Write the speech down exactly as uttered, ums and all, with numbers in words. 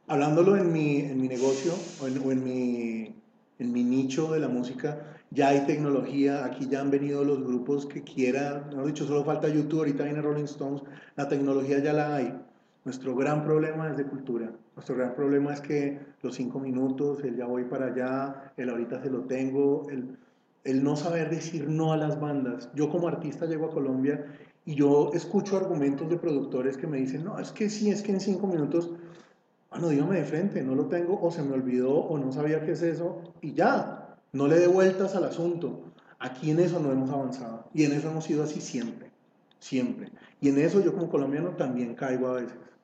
hablándolo en mi, en mi negocio o en, o en mi, en mi nicho de la música, ya hay tecnología, aquí ya han venido los grupos que quieran, mejor dicho, solo falta YouTube, ahorita viene Rolling Stones, la tecnología ya la hay. Nuestro gran problema es de cultura. Nuestro gran problema es que los cinco minutos, el ya voy para allá, el ahorita se lo tengo, el, el no saber decir no a las bandas. Yo como artista llego a Colombia y yo escucho argumentos de productores que me dicen, no, es que sí, es que en cinco minutos, bueno, dígame de frente, no lo tengo o se me olvidó o no sabía qué es eso y ya, no le dé vueltas al asunto. Aquí en eso no hemos avanzado y en eso hemos sido así siempre, siempre. Y en eso yo como colombiano también caigo a veces.